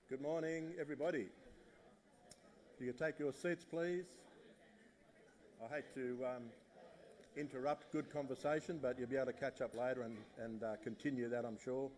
Good morning, everybody. You can take your seats, please. I hate to interrupt good conversation, but you'll be able to catch up later and continue that, I'm sure.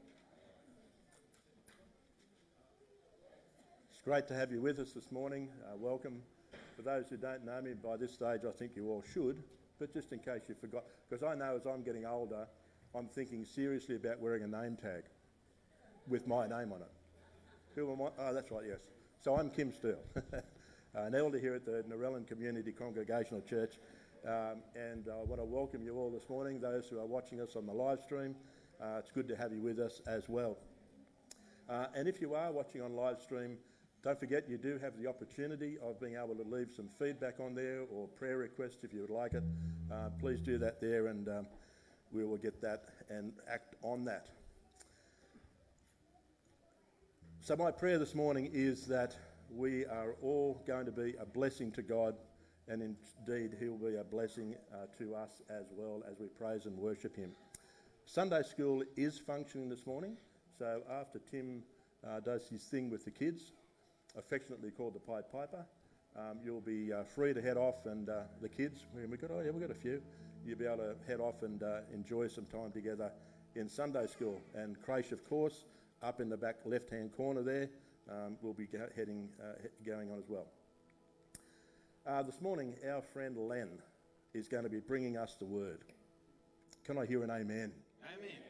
It's great to have you with us this morning. Welcome. For those who don't know me, by this stage I think you all should, but just in case you forgot, because I know as I'm getting older, I'm thinking seriously about wearing a name tag with my name on it. Who am I? Oh, that's right, yes. So I'm Kim Steele, an elder here at the Narellan Community Congregational Church, and I want to welcome you all this morning, those who are watching us on the live stream. It's good to have you with us as well. And if you are watching on live stream, don't forget you do have the opportunity of being able to leave some feedback on there or prayer requests if you would like it. Please do that there, and we will get that and act on that. So my prayer this morning is that we are all going to be a blessing to God, and indeed He will be a blessing to us as well as we praise and worship Him. Sunday school is functioning this morning, so after Tim does his thing with the kids, affectionately called the Pied Piper, you'll be free to head off, and the kids, we've got a few, you'll be able to head off and enjoy some time together in Sunday school. And Crash, of course, up in the back left-hand corner there, will be going on as well. This morning, our friend Len is going to be bringing us the word. Can I hear an amen? Amen.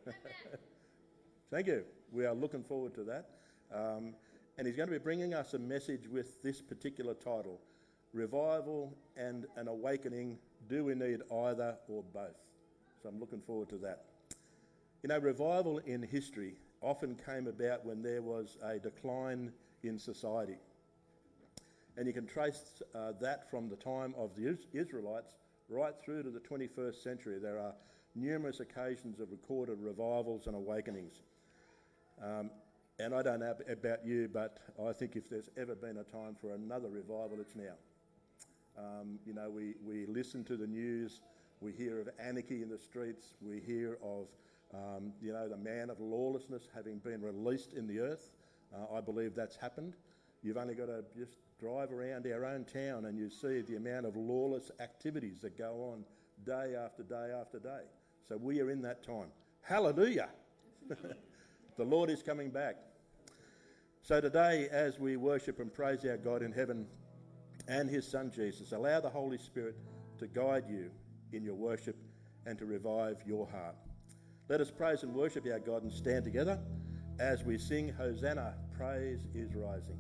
Thank you. We are looking forward to that. And he's going to be bringing us a message with this particular title, Revival and an Awakening, Do We Need Either or Both? So I'm looking forward to that. You know, revival in history often came about when there was a decline in society. And you can trace that from the time of the Israelites right through to the 21st century. There are numerous occasions of recorded revivals and awakenings. And I don't know about you, but I think if there's ever been a time for another revival, it's now. You know, we listen to the news, we hear of anarchy in the streets, we hear of the man of lawlessness having been released in the earth. I believe that's happened. You've only got to just drive around our own town and you see the amount of lawless activities that go on day after day after day. So we are in that time. Hallelujah! The Lord is coming back. So today, as we worship and praise our God in heaven and His Son Jesus, allow the Holy Spirit to guide you in your worship and to revive your heart. Let us praise and worship our God and stand together as we sing Hosanna, Praise is Rising.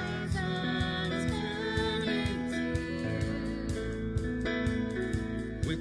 With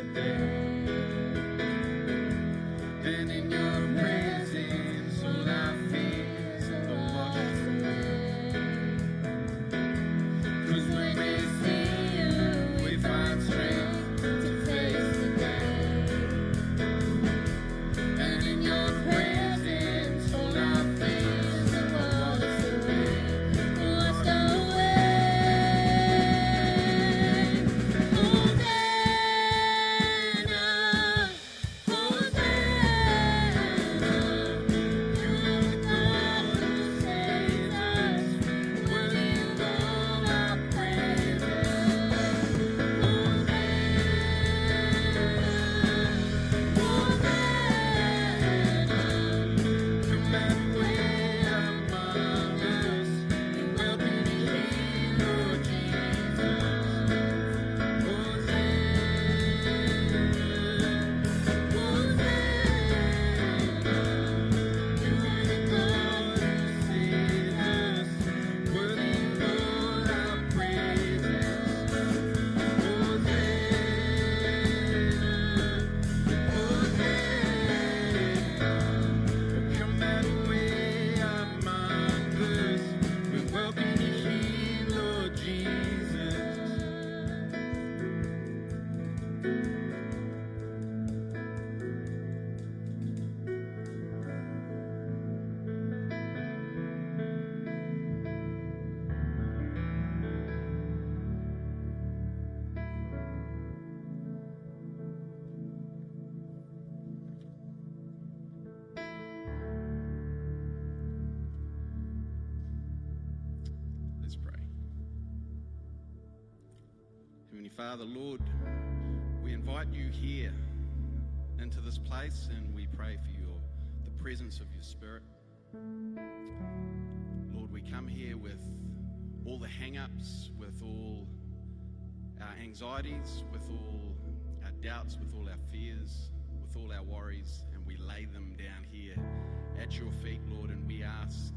Father, Lord, we invite you here into this place, and we pray for the presence of your Spirit. Lord, we come here with all the hang-ups, with all our anxieties, with all our doubts, with all our fears, with all our worries, and we lay them down here at your feet, Lord, and we ask,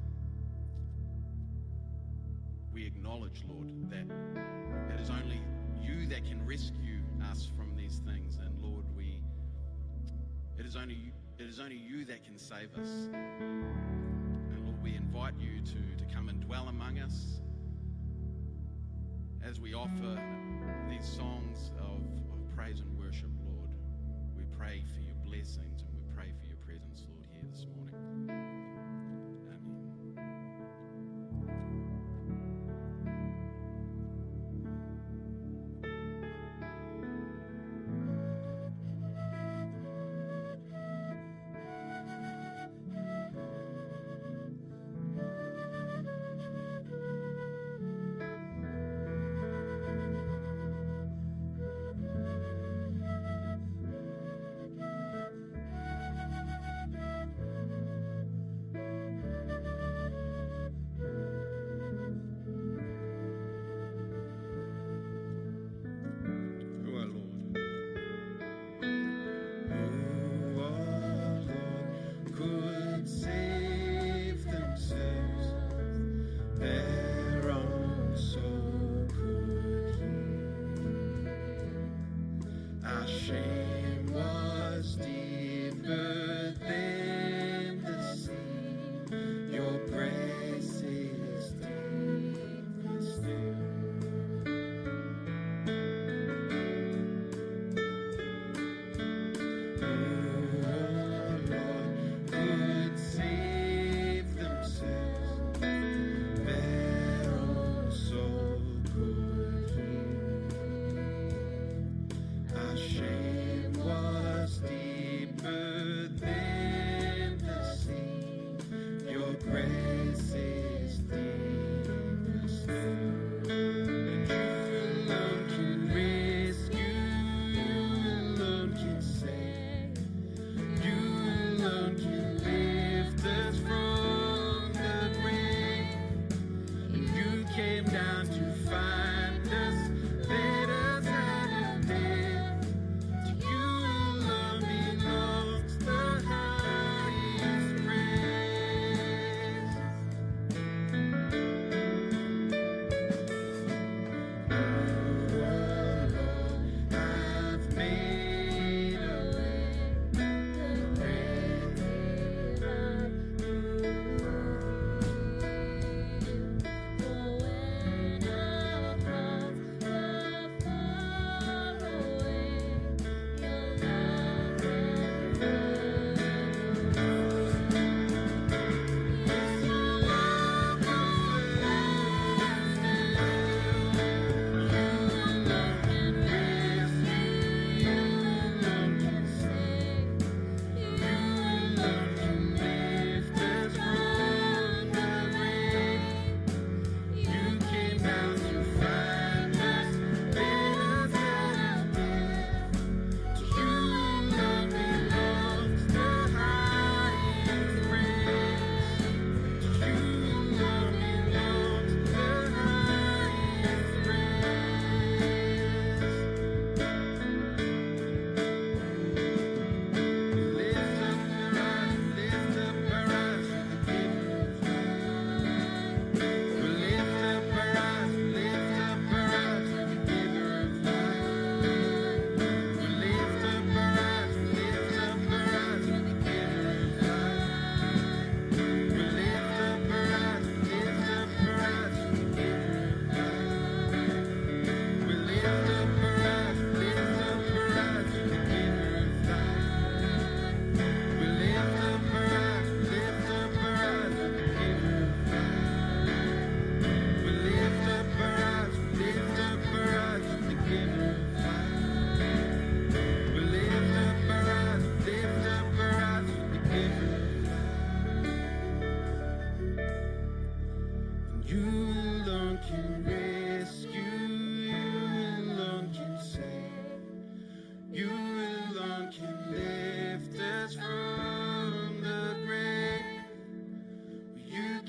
we acknowledge, Lord, that it is only you that can rescue us from these things, and Lord, it is only you that can save us. And Lord, we invite you to come and dwell among us as we offer these songs of praise and worship, Lord. We pray for your blessings, and we pray for your presence, Lord, here this morning. Shame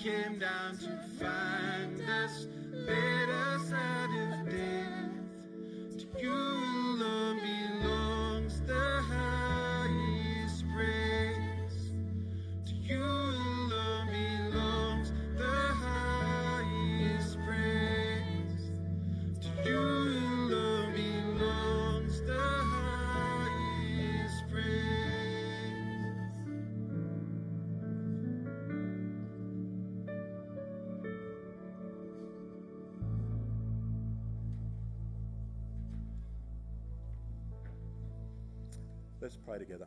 came down to find us, led us out of death. To you alone belongs the highest praise. To you alone belongs the highest praise. To you alone belongs the highest praise. Let's pray together.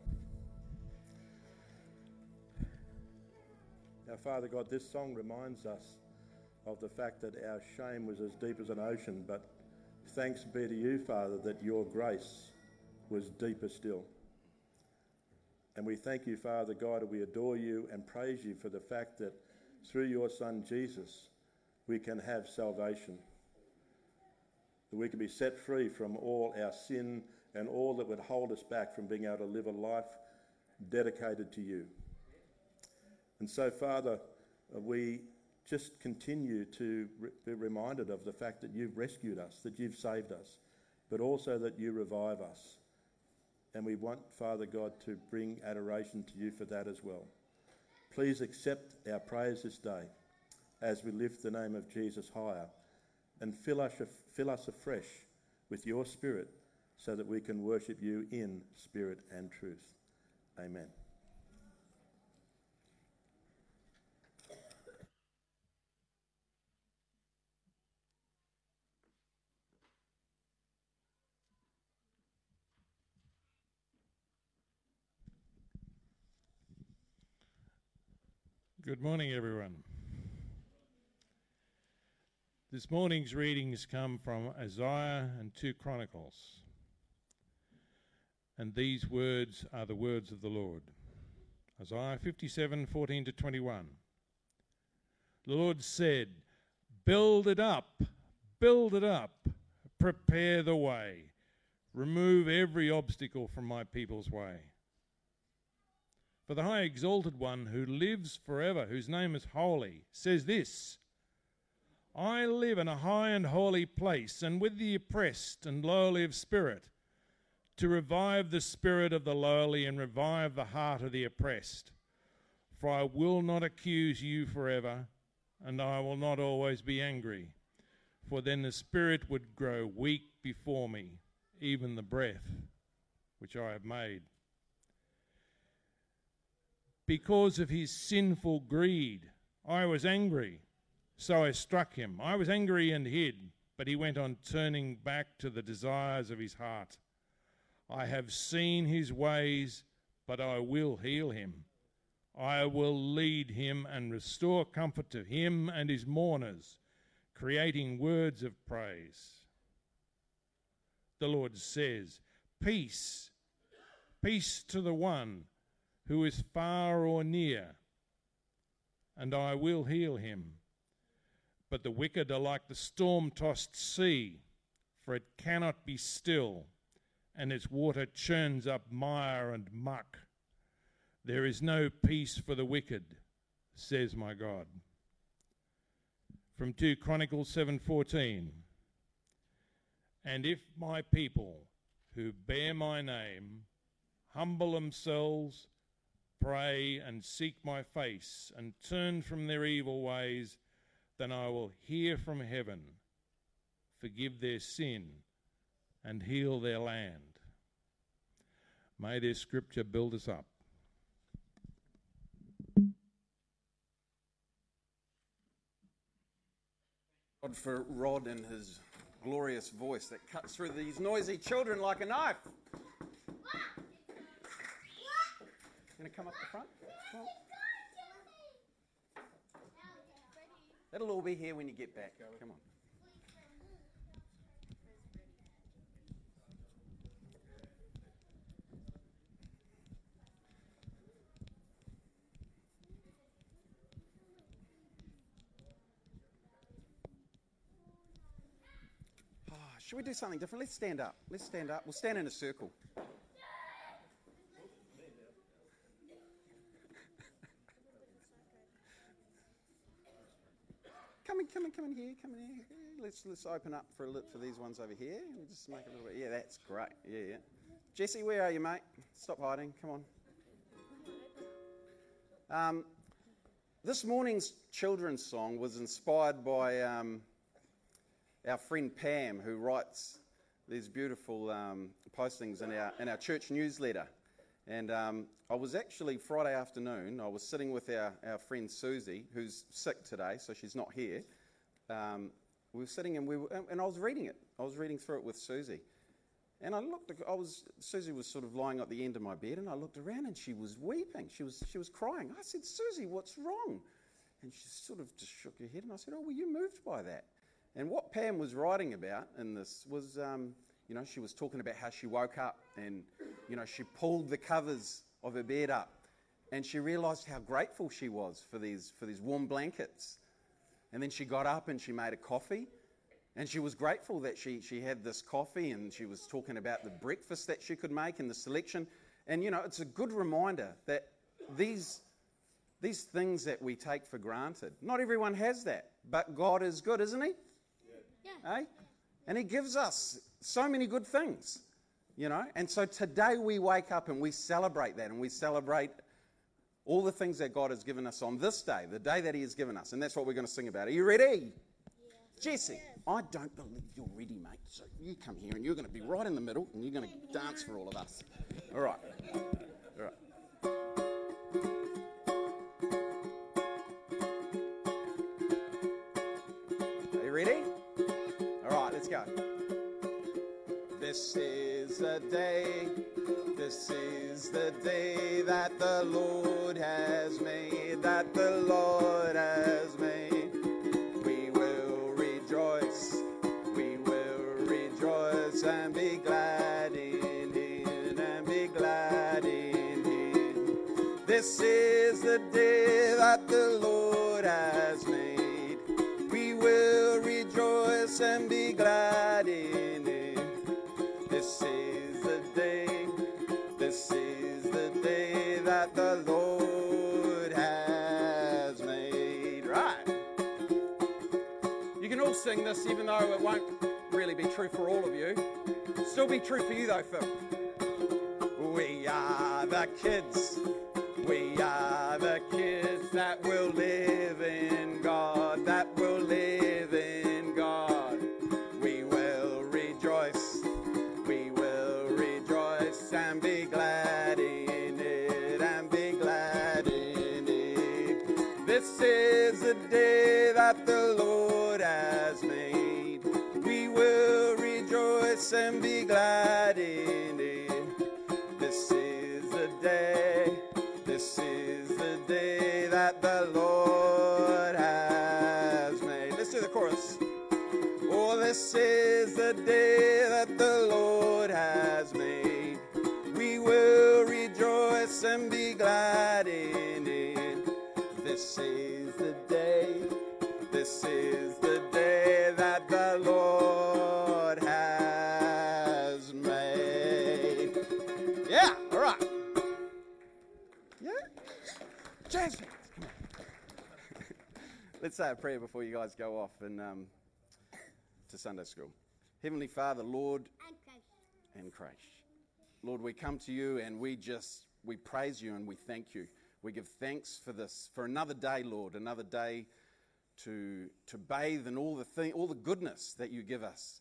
Now, Father God, this song reminds us of the fact that our shame was as deep as an ocean, but thanks be to you, Father, that your grace was deeper still. And we thank you, Father God, and we adore you and praise you for the fact that through your Son Jesus, we can have salvation. That we can be set free from all our sin and all that would hold us back from being able to live a life dedicated to you. And so, Father, we just continue to be reminded of the fact that you've rescued us, that you've saved us, but also that you revive us. And we want, Father God, to bring adoration to you for that as well. Please accept our praise this day as we lift the name of Jesus higher, and fill us afresh with your Spirit, so that we can worship you in spirit and truth. Amen. Good morning, everyone. This morning's readings come from Isaiah and 2 Chronicles. And these words are the words of the Lord. Isaiah 57:14 to 21. The Lord said, build it up, prepare the way, remove every obstacle from my people's way. For the high exalted one who lives forever, whose name is holy, says this, I live in a high and holy place, and with the oppressed and lowly of spirit, to revive the spirit of the lowly and revive the heart of the oppressed. For I will not accuse you forever, and I will not always be angry. For then the spirit would grow weak before me, even the breath which I have made. Because of his sinful greed, I was angry, so I struck him. I was angry and hid, but he went on turning back to the desires of his heart. I have seen his ways, but I will heal him. I will lead him and restore comfort to him and his mourners, creating words of praise. The Lord says, peace, peace to the one who is far or near, and I will heal him. But the wicked are like the storm-tossed sea, for it cannot be still, and its water churns up mire and muck. There is no peace for the wicked, says my God. From 2 Chronicles 7:14. And if my people who bear my name humble themselves, pray and seek my face, and turn from their evil ways, then I will hear from heaven, forgive their sin, and heal their land. May this scripture build us up. God for Rod and his glorious voice that cuts through these noisy children like a knife. Going to come up the front? Well, that'll all be here when you get back. Come on. Should we do something different? Let's stand up. Let's stand up. We'll stand in a circle. come in here. Let's open up for these ones over here. We'll just make it a little bit. Yeah, that's great. Yeah. Jesse, where are you, mate? Stop hiding. Come on. This morning's children's song was inspired by our friend Pam, who writes these beautiful postings in our church newsletter. And I was actually, Friday afternoon, I was sitting with our friend Susie, who's sick today, so she's not here. We were sitting and I was reading it. I was reading through it with Susie. And Susie was sort of lying at the end of my bed, and I looked around and she was weeping. She was crying. I said, Susie, what's wrong? And she sort of just shook her head, and I said, oh, were you moved by that? And what Pam was writing about in this was, she was talking about how she woke up and, she pulled the covers of her bed up, and she realised how grateful she was for these warm blankets. And then she got up and she made a coffee, and she was grateful that she had this coffee, and she was talking about the breakfast that she could make and the selection. And, it's a good reminder that these things that we take for granted, not everyone has that, but God is good, isn't He? Yeah. Eh? And He gives us so many good things, And so today we wake up and we celebrate that, and we celebrate all the things that God has given us on this day, the day that He has given us. And that's what we're going to sing about. Are you ready? Jesse, I don't believe you're ready, mate. So you come here and you're going to be right in the middle and you're going to dance for all of us. All right. Are you ready? All right, let's go. This is the day that the Lord has made, that the Lord has made. And be glad in Him, and be glad in Him. This is the day that the Lord has made. We will rejoice and be glad in Him. This is the day that the Lord has made. Right. You can all sing this, even though it won't really be true for all of you. Still be true for you though, Phil. We are the kids that will live in God, that will live in God. We will rejoice and be glad in it, and be glad in it. This is the day that the Lord has made. We will rejoice and be glad in it. This is the day that the Lord has made. Let's do the chorus. Oh, this is the day that the Lord has made. We will rejoice and be glad in it. This is the day that the Lord has made. Yeah, all right. Yeah? Jason, come on. Let's say a prayer before you guys go off and to Sunday school. Heavenly Father, Lord, and Christ. Lord, we come to you and we praise you and we thank you. We give thanks for this, for another day, Lord, another day to bathe in all the goodness that you give us.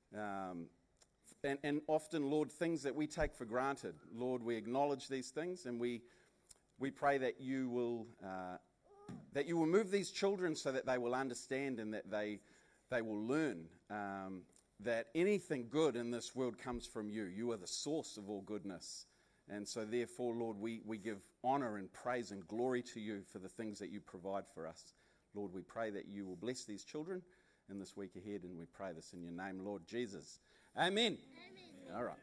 And often, Lord, things that we take for granted. Lord, we acknowledge these things, and we pray that you will move these children so that they will understand and that they will learn that anything good in this world comes from you. You are the source of all goodness. And so therefore, Lord, we give honor and praise and glory to you for the things that you provide for us. Lord, we pray that you will bless these children in this week ahead, and we pray this in your name, Lord Jesus. Amen. All right.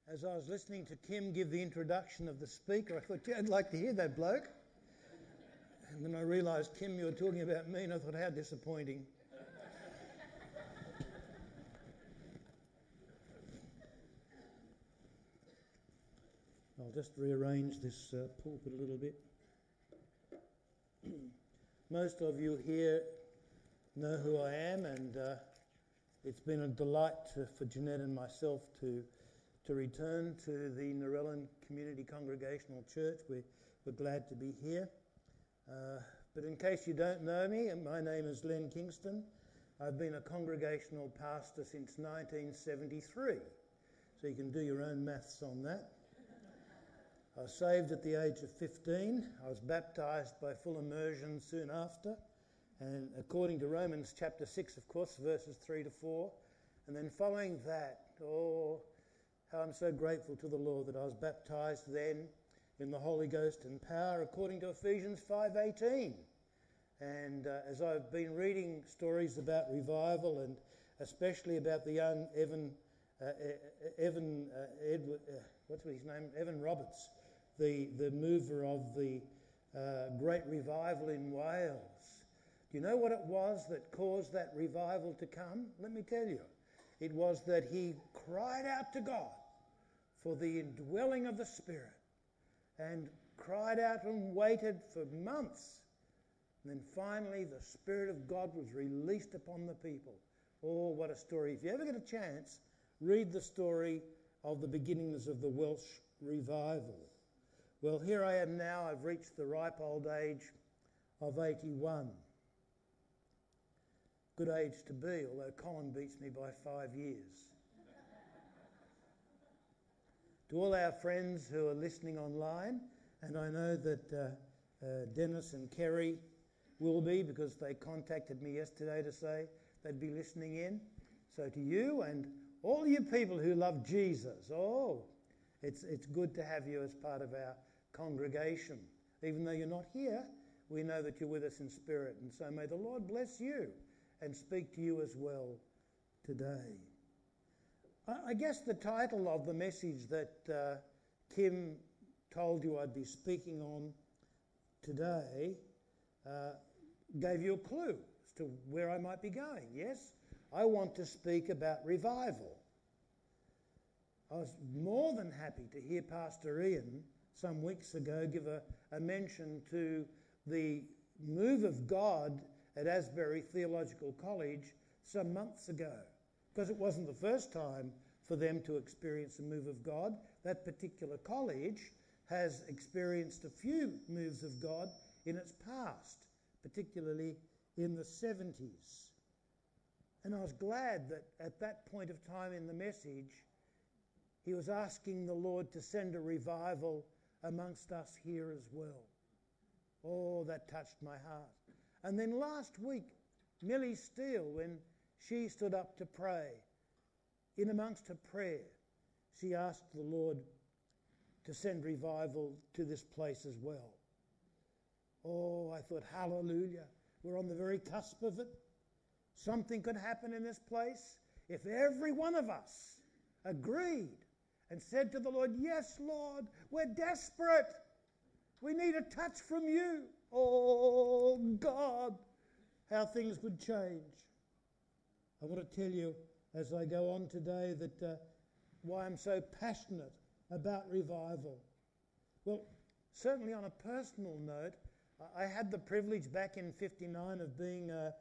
As I was listening to Kim give the introduction of the speaker, I thought, gee, I'd like to hear that bloke. And then I realised, Kim, you were talking about me, and I thought, how disappointing. I'll just rearrange this pulpit a little bit. Most of you here know who I am, and it's been a delight for Jeanette and myself to return to the Narellan Community Congregational Church. We're glad to be here. But in case you don't know me, my name is Len Kingston. I've been a congregational pastor since 1973, so you can do your own maths on that. I was saved at the age of 15. I was baptised by full immersion soon after, and according to Romans chapter 6, of course, verses 3 to 4. And then following that, oh, how I'm so grateful to the Lord that I was baptised then in the Holy Ghost and power, according to Ephesians 5:18. And as I've been reading stories about revival, and especially about the young Evan Roberts, the mover of the great revival in Wales. Do you know what it was that caused that revival to come? Let me tell you. It was that he cried out to God for the indwelling of the Spirit, and cried out and waited for months. And then finally the Spirit of God was released upon the people. Oh, what a story. If you ever get a chance, read the story of the beginnings of the Welsh revival. Well, here I am now. I've reached the ripe old age of 81. Good age to be, although Colin beats me by 5 years. To all our friends who are listening online, and I know that Dennis and Kerry will be, because they contacted me yesterday to say they'd be listening in. So to you and all you people who love Jesus, it's good to have you as part of our congregation. Even though you're not here, we know that you're with us in spirit, and so may the Lord bless you and speak to you as well today. I guess the title of the message that Kim told you I'd be speaking on today gave you a clue as to where I might be going. Yes, I want to speak about revival. I was more than happy to hear Pastor Ian some weeks ago give a mention to the move of God at Asbury Theological College some months ago, because it wasn't the first time for them to experience a move of God. That particular college has experienced a few moves of God in its past, particularly in the 70s. And I was glad that at that point of time in the message, he was asking the Lord to send a revival amongst us here as well. Oh, that touched my heart. And then last week, Millie Steele, when she stood up to pray, in amongst her prayer, she asked the Lord to send revival to this place as well. Oh, I thought, hallelujah, we're on the very cusp of it. Something could happen in this place if every one of us agreed and said to the Lord, yes, Lord, we're desperate. We need a touch from you. Oh, God, how things would change. I want to tell you as I go on today that why I'm so passionate about revival. Well, certainly on a personal note, I had the privilege back in '59 of being a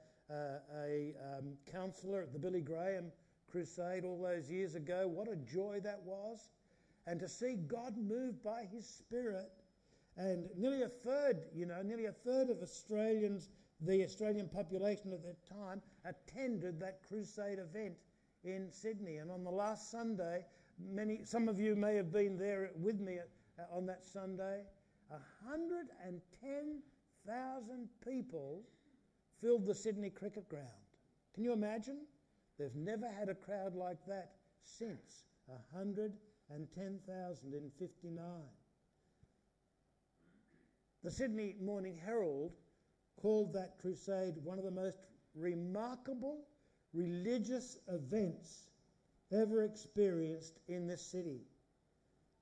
counsellor at the Billy Graham Crusade all those years ago. What a joy that was. And to see God move by his Spirit. And nearly a third of Australians, the Australian population at that time, attended that crusade event in Sydney. And on the last Sunday, some of you may have been there with me on that Sunday, 110,000 people filled the Sydney cricket ground. Can you imagine? They've never had a crowd like that since. 110,000 in '59. The Sydney Morning Herald called that crusade one of the most remarkable religious events ever experienced in this city.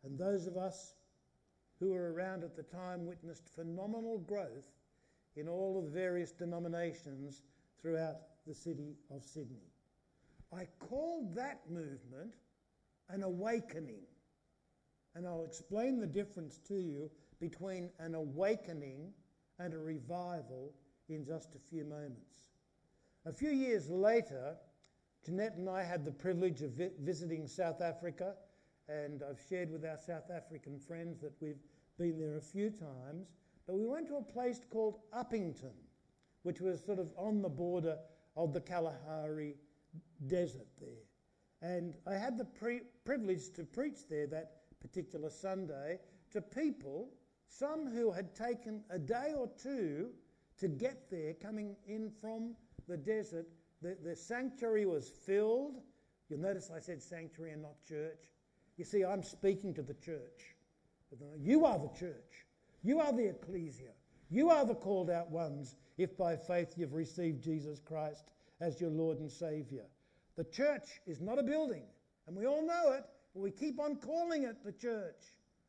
And those of us who were around at the time witnessed phenomenal growth in all of the various denominations throughout the city of Sydney. I called that movement an awakening. And I'll explain the difference to you between an awakening and a revival in just a few moments. A few years later, Jeanette and I had the privilege of visiting South Africa, and I've shared with our South African friends that we've been there a few times, but we went to a place called Uppington, which was sort of on the border of the Kalahari Desert there. And I had the privilege to preach there that particular Sunday to people, some who had taken a day or two to get there, coming in from the desert. The sanctuary was filled. You'll notice I said sanctuary and not church. You see, I'm speaking to the church. You are the church. You are the ecclesia. You are the called out ones if by faith you've received Jesus Christ as your Lord and Saviour. The church is not a building, and we all know it, but we keep on calling it the church.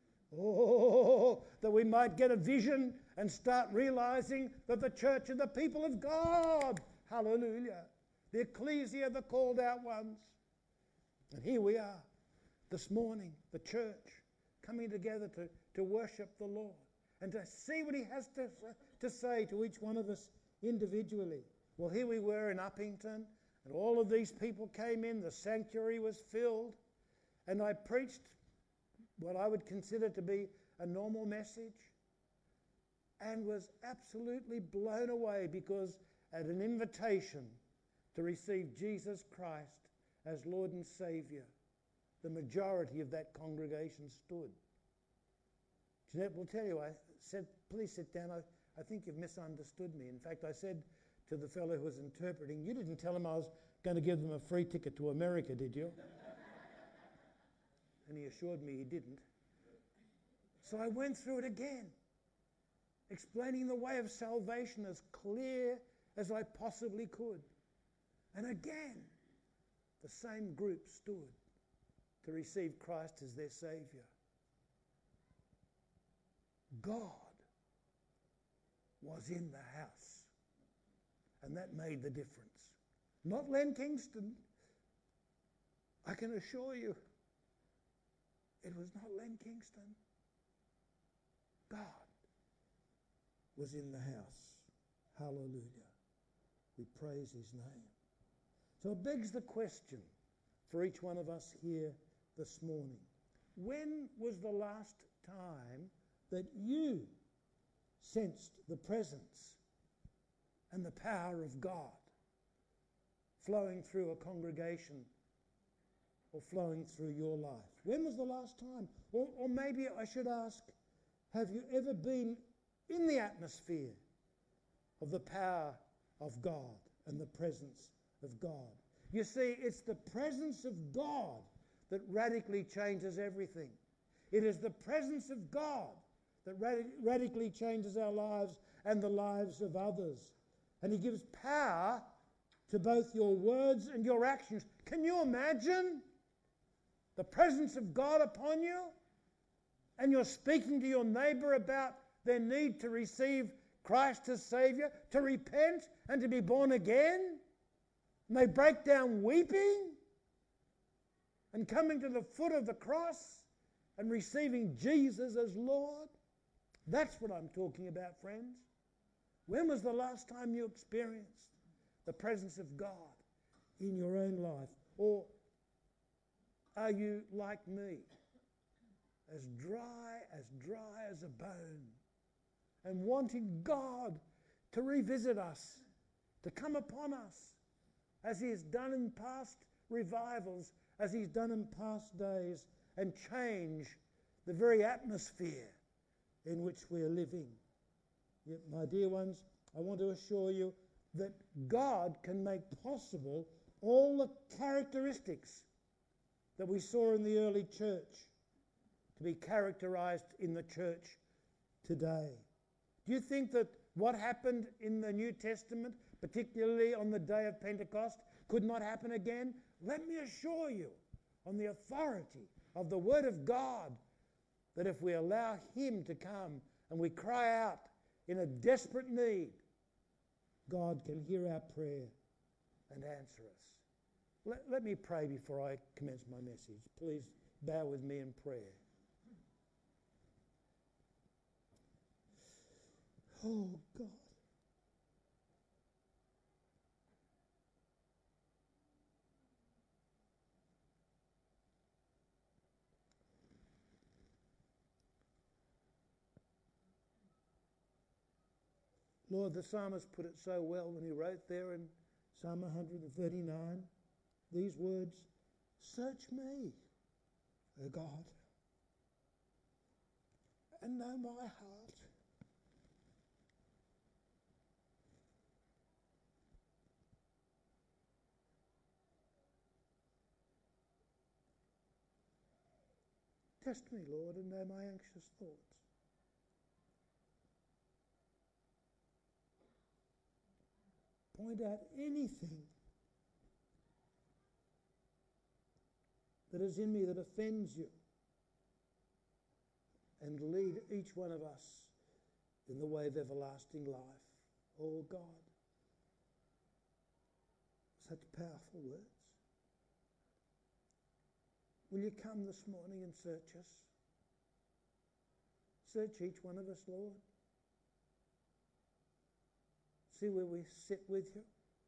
Oh, that we might get a vision and start realising that the church are the people of God. Hallelujah. The ecclesia, the called out ones. And here we are this morning, the church, coming together to worship the Lord and to see what he has to say to each one of us individually. Well, here we were in Uppington, and all of these people came in. The sanctuary was filled, and I preached what I would consider to be a normal message, and was absolutely blown away because at an invitation to receive Jesus Christ as Lord and Saviour, the majority of that congregation stood. Jeanette will tell you, I said, please sit down. I think you've misunderstood me. In fact, I said to the fellow who was interpreting, you didn't tell him I was going to give them a free ticket to America, did you? And he assured me he didn't. So I went through it again, explaining the way of salvation as clear as I possibly could. And again, the same group stood to receive Christ as their Saviour. God was in the house, and that made the difference. Not Len Kingston. I can assure you, it was not Len Kingston. God was in the house. Hallelujah. We praise his name. So it begs the question for each one of us here this morning. When was the last time that you sensed the presence and the power of God flowing through a congregation or flowing through your life? When was the last time? Or maybe I should ask, have you ever been in the atmosphere of the power of God and the presence of God? You see, it's the presence of God that radically changes everything. It is the presence of God that radically changes our lives and the lives of others. And he gives power to both your words and your actions. Can you imagine the presence of God upon you? And you're speaking to your neighbour about their need to receive Christ as Saviour, to repent and to be born again. And they break down weeping and coming to the foot of the cross and receiving Jesus as Lord. That's what I'm talking about, friends. When was the last time you experienced the presence of God in your own life? Or are you like me, as dry as a bone, and wanting God to revisit us, to come upon us, as he has done in past revivals, as he's done in past days, and change the very atmosphere in which we are living? Yet, my dear ones, I want to assure you that God can make possible all the characteristics that we saw in the early church to be characterized in the church today. Do you think that what happened in the New Testament, particularly on the day of Pentecost, could not happen again? Let me assure you, on the authority of the Word of God, that if we allow him to come and we cry out in a desperate need, God can hear our prayer and answer us. Let me pray before I commence my message. Please bow with me in prayer. Oh, God. Lord, the psalmist put it so well when he wrote there in Psalm 139, these words, "Search me, O God, and know my heart. Test me, Lord, and know my anxious thoughts. Point out anything that is in me that offends you, and lead each one of us in the way of everlasting life." Oh God, such powerful words. Will you come this morning and search us? Search each one of us, Lord. See where we sit with you.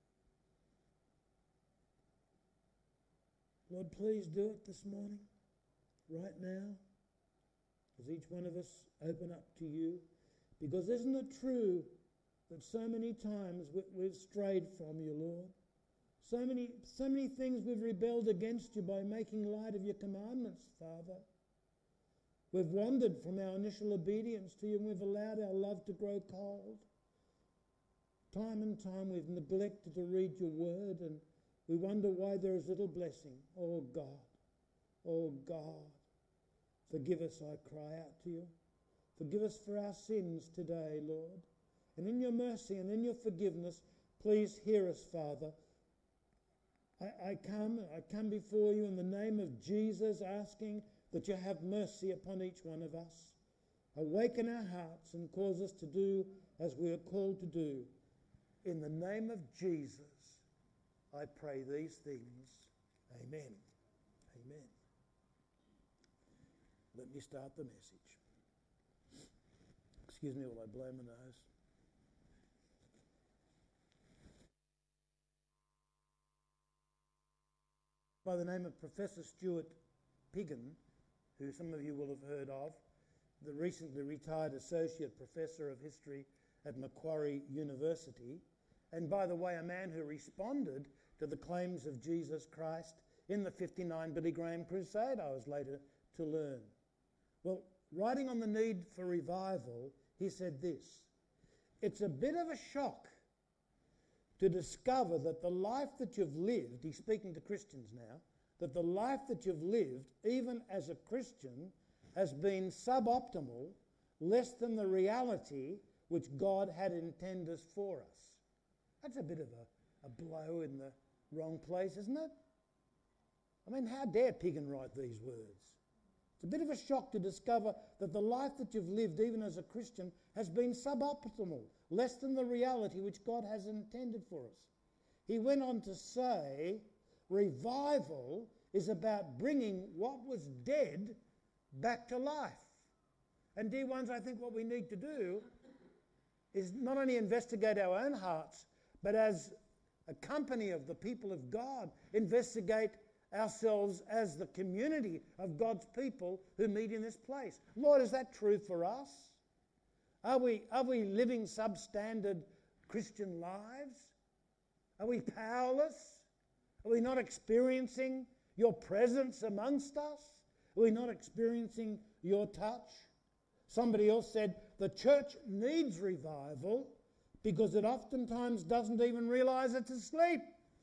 Lord, please do it this morning, right now, as each one of us open up to you. Because isn't it true that so many times we've strayed from you, Lord? So many things we've rebelled against you by making light of your commandments, Father. We've wandered from our initial obedience to you, and we've allowed our love to grow cold. Time and time we've neglected to read your word, and we wonder why there is little blessing. Oh God, forgive us, I cry out to you. Forgive us for our sins today, Lord. And in your mercy and in your forgiveness, please hear us, Father. I come before you in the name of Jesus, asking that you have mercy upon each one of us. Awaken our hearts and cause us to do as we are called to do. In the name of Jesus, I pray these things. Amen. Amen. Let me start the message. Excuse me while I blow my nose. By the name of Professor Stuart Piggin, who some of you will have heard of, the recently retired Associate Professor of History at Macquarie University, and by the way, a man who responded to the claims of Jesus Christ in the 59 Billy Graham Crusade, I was later to learn. Well, writing on the need for revival, he said this: "It's a bit of a shock to discover that the life that you've lived," he's speaking to Christians now, "that the life that you've lived, even as a Christian, has been suboptimal, less than the reality which God had intended for us." That's a bit of a blow in the wrong place, isn't it? I mean, how dare Piggin write these words? It's a bit of a shock to discover that the life that you've lived, even as a Christian, has been suboptimal, less than the reality which God has intended for us. He went on to say, revival is about bringing what was dead back to life. And dear ones, I think what we need to do is not only investigate our own hearts, but as a company of the people of God, investigate ourselves as the community of God's people who meet in this place. Lord, is that true for us? Are we living substandard Christian lives? Are we powerless? Are we not experiencing your presence amongst us? Are we not experiencing your touch? Somebody else said the church needs revival because it oftentimes doesn't even realize it's asleep.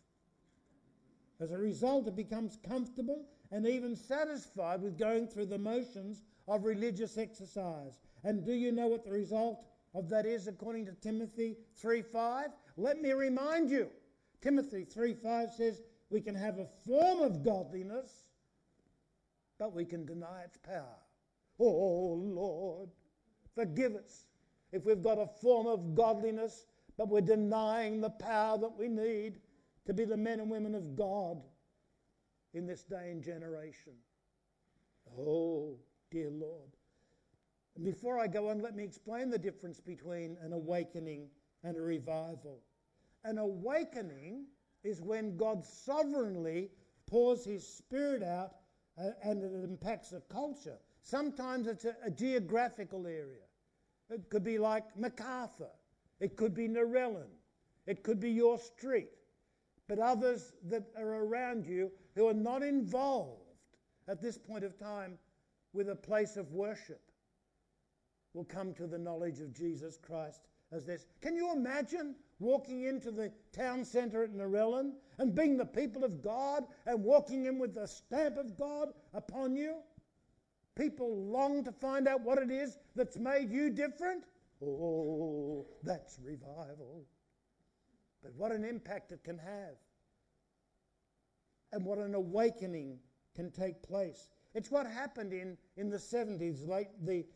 As a result, it becomes comfortable and even satisfied with going through the motions of religious exercise. And do you know what the result of that is according to Timothy 3:5? Let me remind you. Timothy 3:5 says we can have a form of godliness, but we can deny its power. Oh, Lord, forgive us if we've got a form of godliness, but we're denying the power that we need to be the men and women of God in this day and generation. Oh, dear Lord. And before I go on, let me explain the difference between an awakening and a revival. An awakening is when God sovereignly pours his Spirit out and it impacts a culture. Sometimes it's a geographical area. It could be like MacArthur. It could be Narellan. It could be your street. But others that are around you who are not involved at this point of time with a place of worship will come to the knowledge of Jesus Christ as this. Can you imagine walking into the town centre at Narellan and being the people of God and walking in with the stamp of God upon you? People long to find out what it is that's made you different. Oh, that's revival. But what an impact it can have. And what an awakening can take place. It's what happened in the 70s, late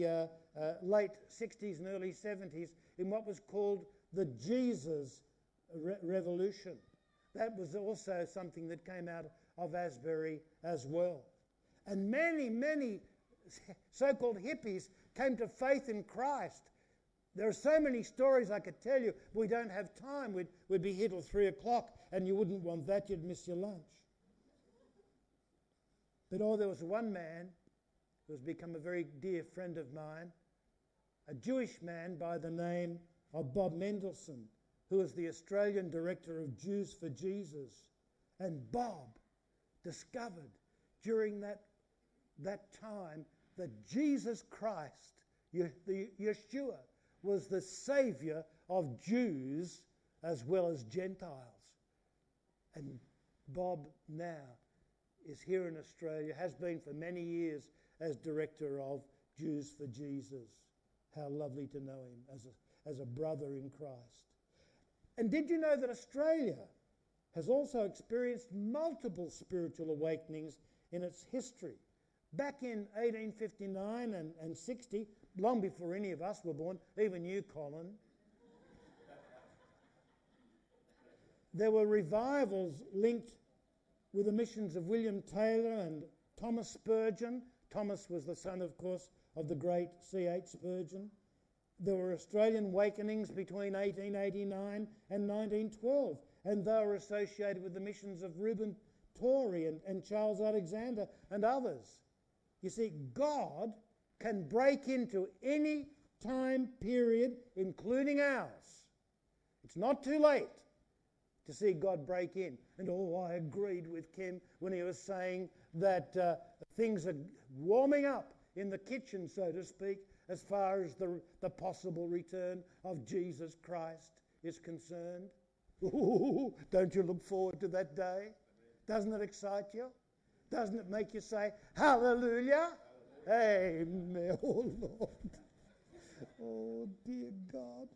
60s and early 70s, in what was called the Jesus Revolution. That was also something that came out of Asbury as well. And many, many so-called hippies came to faith in Christ. There are so many stories I could tell you. We don't have time. We'd be here till 3 o'clock, and you wouldn't want that. You'd miss your lunch. But there was one man who has become a very dear friend of mine, a Jewish man by the name of Bob Mendelsohn, who was the Australian director of Jews for Jesus. And Bob discovered during that time that Jesus Christ, the Yeshua, was the saviour of Jews as well as Gentiles. And Bob now is here in Australia, has been for many years as director of Jews for Jesus. How lovely to know him as a brother in Christ. And did you know that Australia has also experienced multiple spiritual awakenings in its history? Back in 1859 and 60, long before any of us were born, even you, Colin, there were revivals linked with the missions of William Taylor and Thomas Spurgeon. Thomas was the son, of course, of the great C.H. Spurgeon. There were Australian awakenings between 1889 and 1912, and they were associated with the missions of Reuben Torrey and Charles Alexander and others. You see, God can break into any time period, including ours. It's not too late to see God break in. And I agreed with Kim when he was saying that things are warming up in the kitchen, so to speak, as far as the possible return of Jesus Christ is concerned. Ooh, don't you look forward to that day? Doesn't it excite you? Doesn't it make you say, hallelujah? Amen. Oh, Lord. Oh, dear God.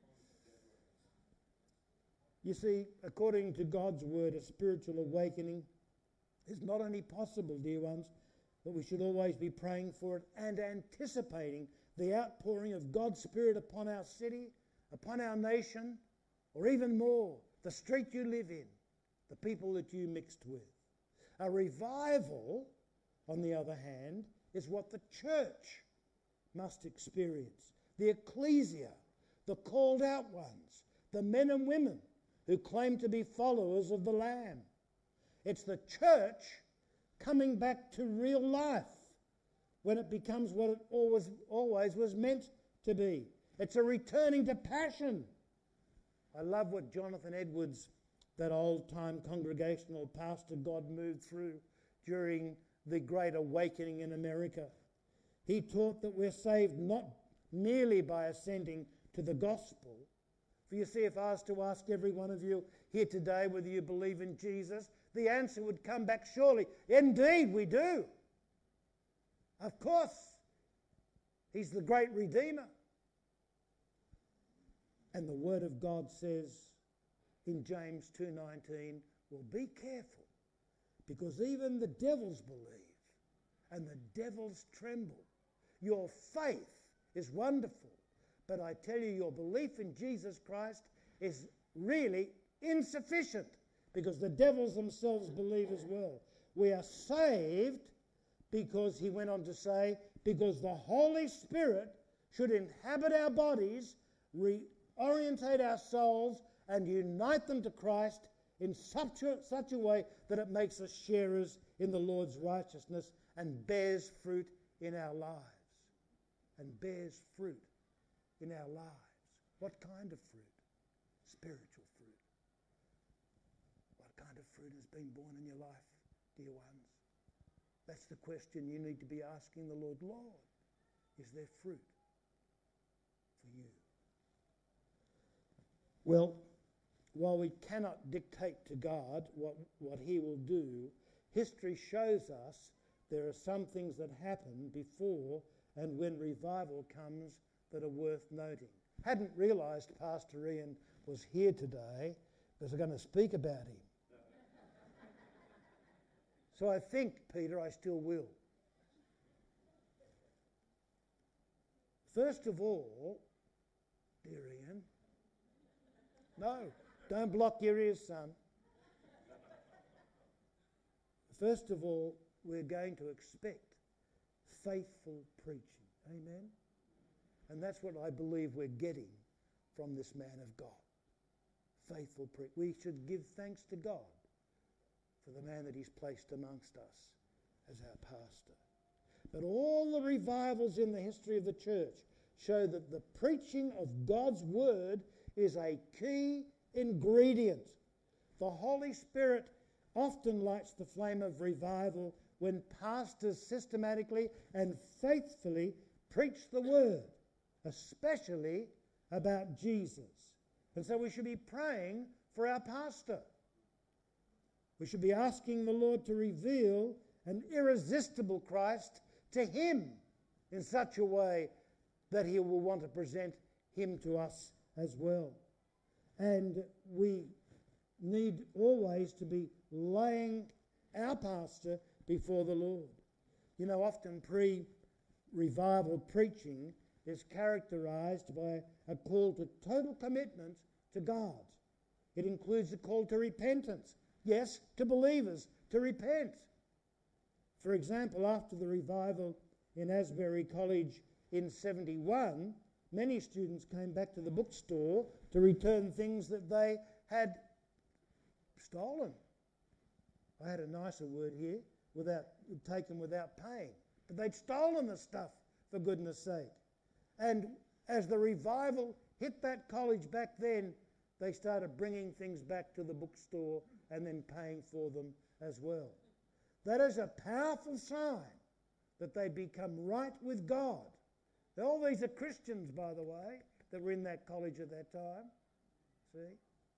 You see, according to God's word, a spiritual awakening is not only possible, dear ones, but we should always be praying for it and anticipating the outpouring of God's Spirit upon our city, upon our nation, or even more, the street you live in, the people that you mixed with. A revival, on the other hand, is what the church must experience. The ecclesia, the called out ones, the men and women who claim to be followers of the Lamb. It's the church coming back to real life when it becomes what it always was meant to be. It's a returning to passion. I love what Jonathan Edwards, that old-time congregational pastor God moved through during the Great Awakening in America. He taught that we're saved not merely by assenting to the gospel. For you see, if I was to ask every one of you here today whether you believe in Jesus, the answer would come back surely, indeed we do. Of course, he's the great Redeemer. And the Word of God says in James 2:19, well, be careful, because even the devils believe and the devils tremble. Your faith is wonderful, but I tell you, your belief in Jesus Christ is really insufficient, because the devils themselves believe as well. We are saved because, he went on to say, because the Holy Spirit should inhabit our bodies, reorientate our souls, and unite them to Christ in such a way that it makes us sharers in the Lord's righteousness and bears fruit in our lives. And bears fruit in our lives. What kind of fruit? Spiritual fruit. What kind of fruit has been born in your life, dear ones? That's the question you need to be asking the Lord. Lord, is there fruit for you? Well, while we cannot dictate to God what he will do, history shows us there are some things that happen before and when revival comes that are worth noting. Hadn't realised Pastor Ian was here today because I'm going to speak about him. So I think, Peter, I still will. First of all, dear Ian, no, don't block your ears, son. First of all, we're going to expect faithful preaching. Amen? And that's what I believe we're getting from this man of God. Faithful preaching. We should give thanks to God for the man that he's placed amongst us as our pastor. But all the revivals in the history of the church show that the preaching of God's word is a key ingredient. The Holy Spirit often lights the flame of revival when pastors systematically and faithfully preach the word, especially about Jesus. And so we should be praying for our pastor. We should be asking the Lord to reveal an irresistible Christ to him in such a way that he will want to present him to us as well. And we need always to be laying our pastor before the Lord. You know, often pre-revival preaching is characterized by a call to total commitment to God. It includes a call to repentance. Yes, to believers, to repent. For example, after the revival in Asbury College in 71, many students came back to the bookstore to return things that they had stolen. I had a nicer word here, taken without paying. But they'd stolen the stuff, for goodness sake. And as the revival hit that college back then, they started bringing things back to the bookstore and then paying for them as well. That is a powerful sign that they become right with God. All these are Christians, by the way, that were in that college at that time. See?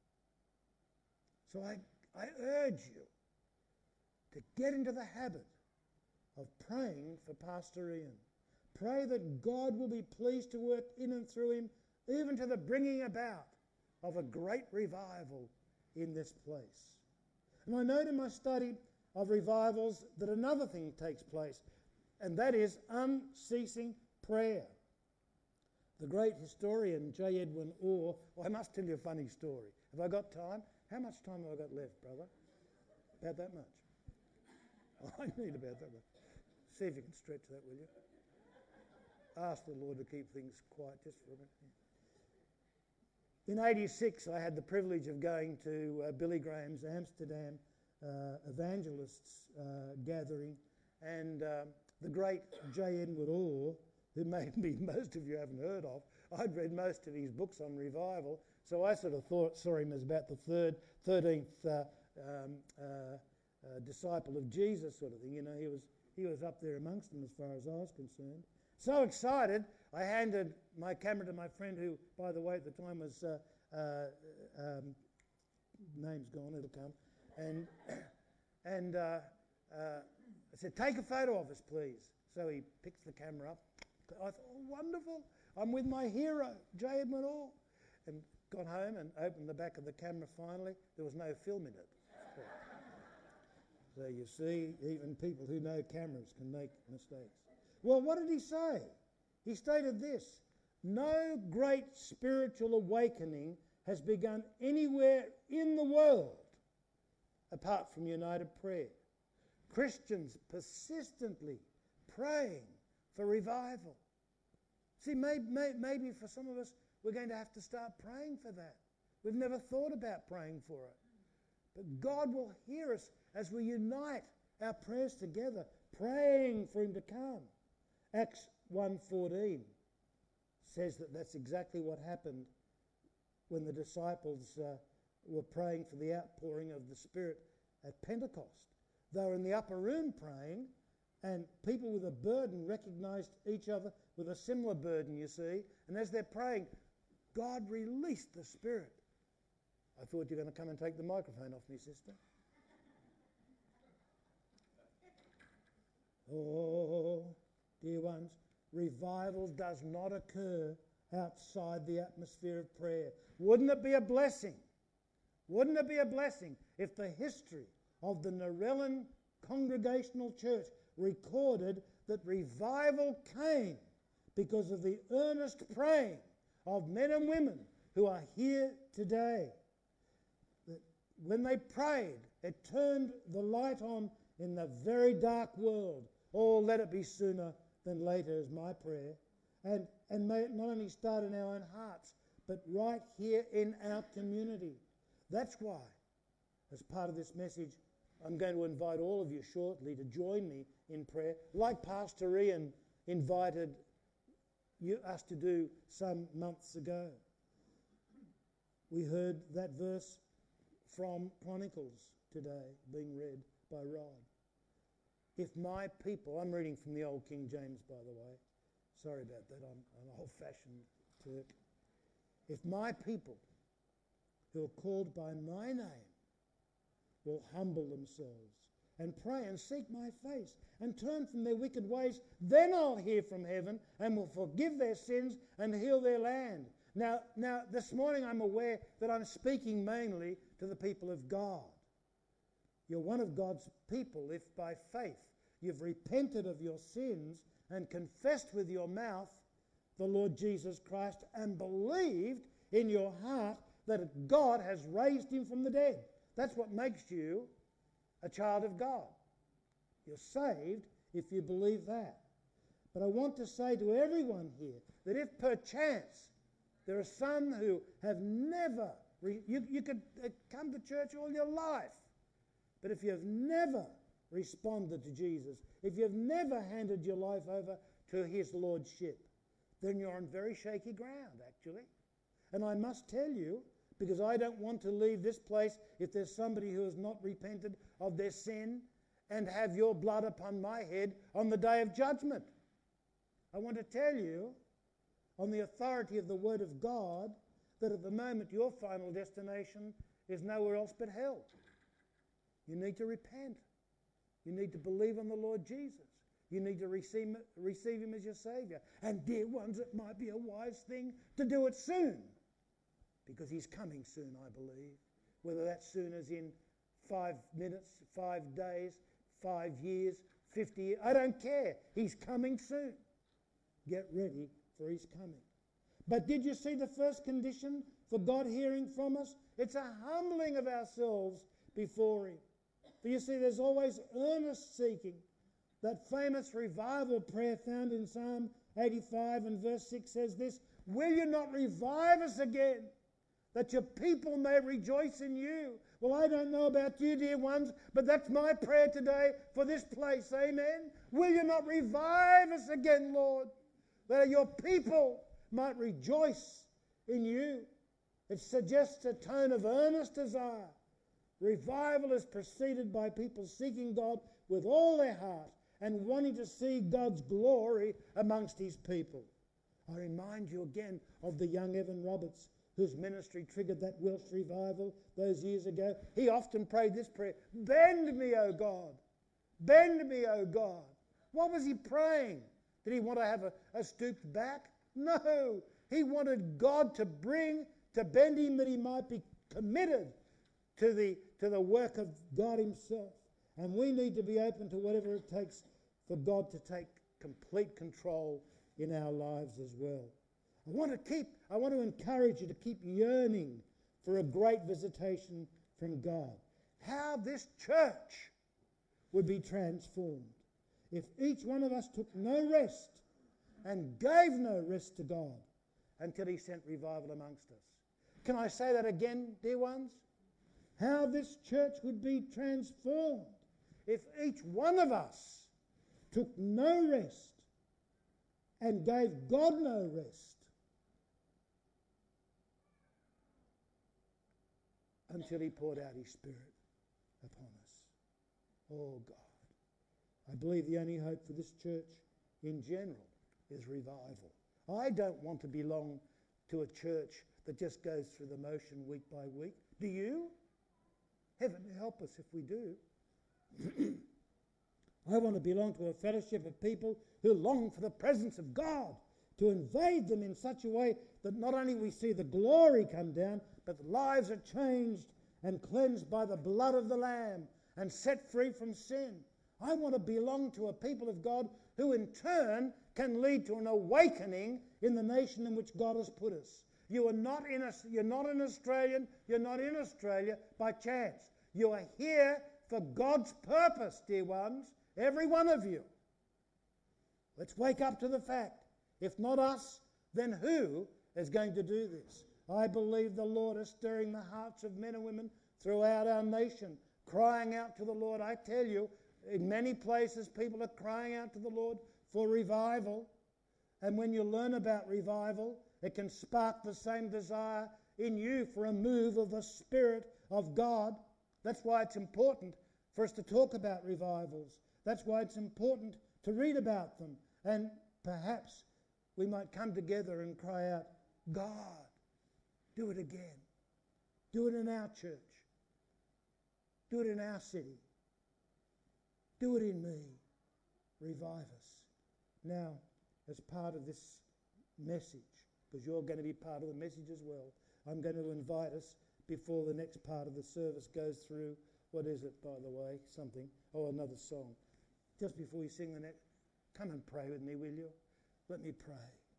So I urge you to get into the habit of praying for Pastor Ian. Pray that God will be pleased to work in and through him, even to the bringing about of a great revival in this place. And I note in my study of revivals that another thing takes place, and that is unceasing prayer. The great historian J. Edwin Orr, I must tell you a funny story. Have I got time? How much time have I got left, brother? About that much. I need about that much. See if you can stretch that, will you? Ask the Lord to keep things quiet just for a minute. In 86, I had the privilege of going to Billy Graham's Amsterdam evangelists gathering, and the great J. Edward Orr, who maybe most of you haven't heard of, I'd read most of his books on revival, so I sort of saw him as about the 13th disciple of Jesus sort of thing. You know, he was up there amongst them as far as I was concerned. So excited, I handed my camera to my friend who, by the way, at the time was, name's gone, it'll come, and I said, take a photo of us, please. So he picks the camera up. I thought, oh, wonderful, I'm with my hero, J. Edwin Orr. And got home and opened the back of the camera finally. There was no film in it. So you see, even people who know cameras can make mistakes. Well, what did he say? He stated this: no great spiritual awakening has begun anywhere in the world apart from united prayer. Christians persistently praying for revival. See, maybe for some of us, we're going to have to start praying for that. We've never thought about praying for it. But God will hear us as we unite our prayers together, praying for him to come. Acts 1:14 says that that's exactly what happened when the disciples were praying for the outpouring of the Spirit at Pentecost. They were in the upper room praying, and people with a burden recognised each other with a similar burden, you see. And as they're praying, God released the Spirit. I thought you were going to come and take the microphone off me, sister. Oh, dear ones, revival does not occur outside the atmosphere of prayer. Wouldn't it be a blessing? Wouldn't it be a blessing if the history of the Narellan Congregational Church recorded that revival came because of the earnest praying of men and women who are here today? That when they prayed, it turned the light on in the very dark world. Oh, let it be sooner than later is my prayer. And may it not only start in our own hearts, but right here in our community. That's why, as part of this message, I'm going to invite all of you shortly to join me in prayer, like Pastor Ian invited us to do some months ago. We heard that verse from Chronicles today being read by Rod. If my people, I'm reading from the old King James, by the way. Sorry about that, I'm an old-fashioned Turk. If my people, who are called by my name, will humble themselves and pray and seek my face and turn from their wicked ways, then I'll hear from heaven and will forgive their sins and heal their land. Now, this morning I'm aware that I'm speaking mainly to the people of God. You're one of God's people if by faith you've repented of your sins and confessed with your mouth the Lord Jesus Christ and believed in your heart that God has raised him from the dead. That's what makes you a child of God. You're saved if you believe that. But I want to say to everyone here that if perchance there are some who have never, you could come to church all your life, but if you've never responded to Jesus, if you've never handed your life over to his lordship, then you're on very shaky ground, actually. And I must tell you, because I don't want to leave this place if there's somebody who has not repented of their sin and have your blood upon my head on the day of judgment. I want to tell you, on the authority of the Word of God, that at the moment your final destination is nowhere else but hell. You need to repent. You need to believe on the Lord Jesus. You need to receive him as your Saviour. And dear ones, it might be a wise thing to do it soon, because he's coming soon, I believe. Whether that soon is in 5 minutes, 5 days, 5 years, 50 years, I don't care. He's coming soon. Get ready for his coming. But did you see the first condition for God hearing from us? It's a humbling of ourselves before him. For you see, there's always earnest seeking. That famous revival prayer found in Psalm 85 and verse 6 says this: will you not revive us again, that your people may rejoice in you? Well, I don't know about you, dear ones, but that's my prayer today for this place. Amen. Will you not revive us again, Lord, that your people might rejoice in you? It suggests a tone of earnest desire. Revival is preceded by people seeking God with all their heart and wanting to see God's glory amongst his people. I remind you again of the young Evan Roberts, whose ministry triggered that Welsh revival those years ago. He often prayed this prayer: bend me, O God. Bend me, O God. What was he praying? Did he want to have a stooped back? No. He wanted God to bend him, that he might be committed to the work of God himself. And we need to be open to whatever it takes for God to take complete control in our lives as well. I want to encourage you to keep yearning for a great visitation from God. How this church would be transformed if each one of us took no rest and gave no rest to God until he sent revival amongst us. Can I say that again, dear ones? How this church would be transformed if each one of us took no rest and gave God no rest until he poured out his Spirit upon us. Oh God. I believe the only hope for this church in general is revival. I don't want to belong to a church that just goes through the motion week by week. Do you? Heaven help us if we do. I want to belong to a fellowship of people who long for the presence of God to invade them in such a way that not only we see the glory come down, but lives are changed and cleansed by the blood of the Lamb and set free from sin. I want to belong to a people of God who in turn can lead to an awakening in the nation in which God has put us. You're not an Australian, you're not in Australia by chance. You are here for God's purpose, dear ones, every one of you. Let's wake up to the fact. If not us, then who is going to do this? I believe the Lord is stirring the hearts of men and women throughout our nation, crying out to the Lord. I tell you, in many places people are crying out to the Lord for revival. And when you learn about revival, it can spark the same desire in you for a move of the Spirit of God. That's why it's important for us to talk about revivals. That's why it's important to read about them. And perhaps we might come together and cry out, God, do it again. Do it in our church. Do it in our city. Do it in me. Revive us. Now, as part of this message, because you're going to be part of the message as well, I'm going to invite us before the next part of the service goes through. What is it, by the way? Something. Oh, another song. Just before we sing the next, come and pray with me, will you? Let me pray.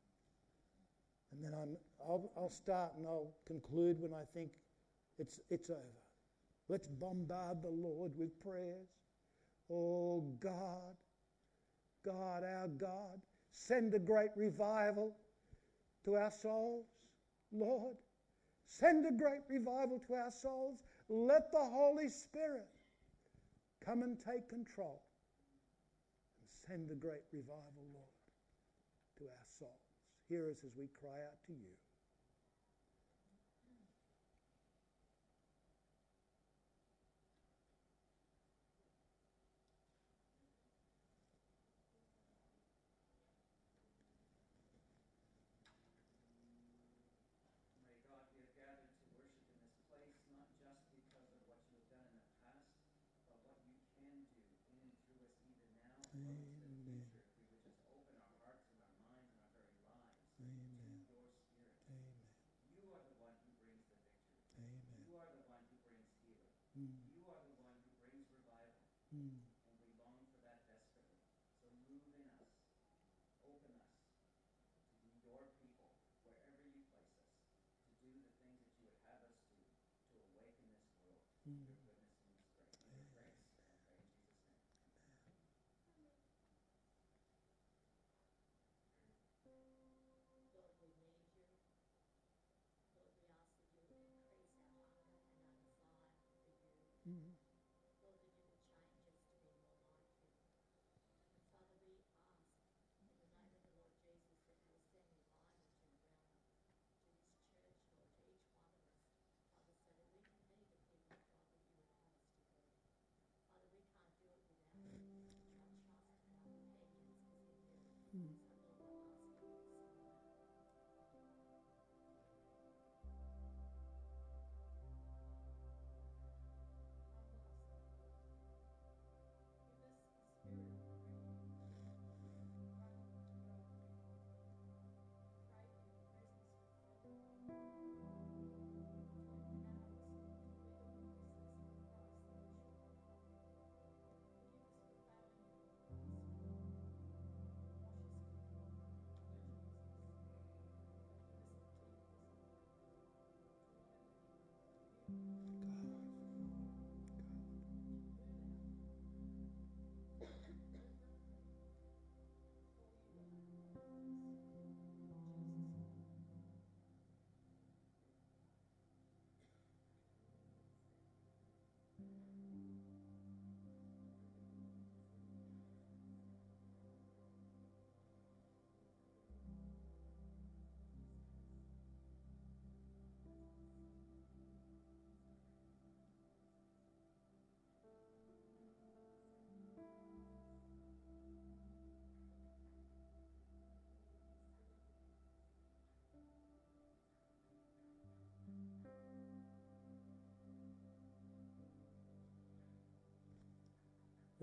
And then I'll start and I'll conclude when I think it's over. Let's bombard the Lord with prayers. Oh God, God, our God, send a great revival to our souls, Lord. Send a great revival to our souls. Let the Holy Spirit come and take control. And send a great revival, Lord, to our souls. Hear us as we cry out to you.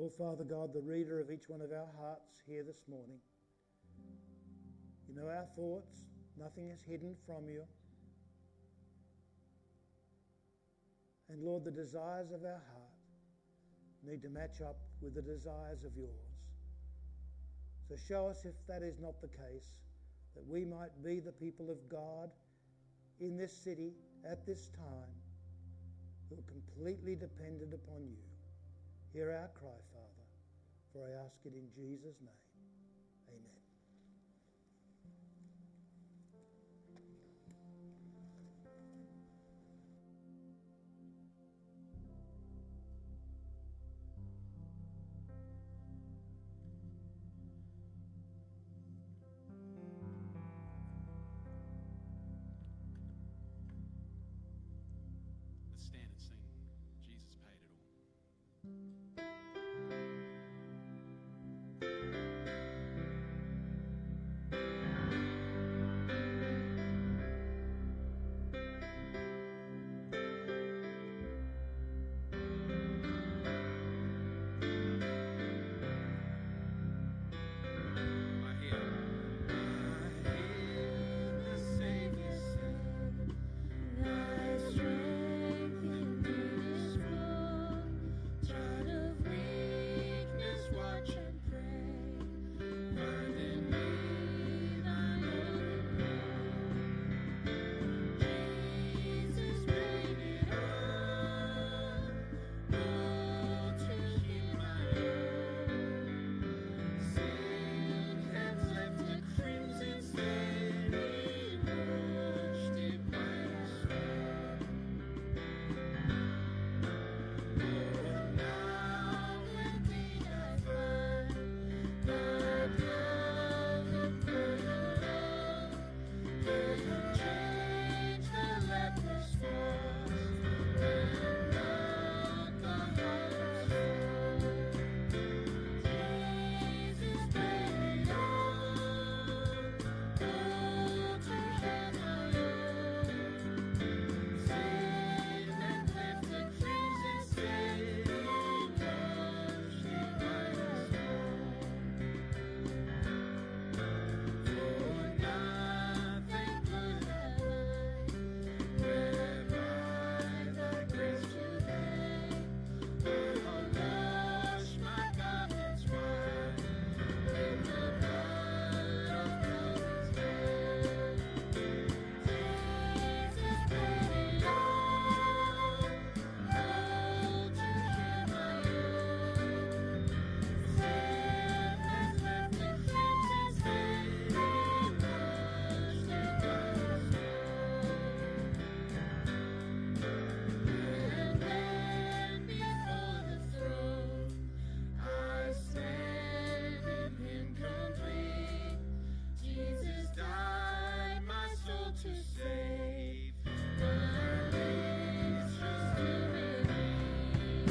Oh, Father God, the reader of each one of our hearts here this morning. You know our thoughts. Nothing is hidden from you. And Lord, the desires of our heart need to match up with the desires of yours. So show us if that is not the case, that we might be the people of God in this city at this time who are completely dependent upon you. Hear our cry, Father, for I ask it in Jesus' name. Amen. Let's stand and sing. Jesus paid it all. I hear the Savior say, thy strength indeed is full. Child of weakness, watch and pray. Find in me thy Lord and Lord. Jesus paid it all. All to him I owe. Sin has left a crimson stain, he washed it white as snow. Oh, now indeed I find thy blood and burning love can change the leper's frost and melt the heart of stone. Jesus paid it all. All to him I owe. Sin had left a crimson stain, he washed it white as snow. For nothing good have I, whereby thy grace today. Oh, wash my garments white in the blood of Calvary's Lamb. Jesus paid it all. All to him I owe. Sin has left a crimson stain, he washed it white as snow. And then before the throne I stand in him complete. Jesus died my soul to save. My lips just to believe.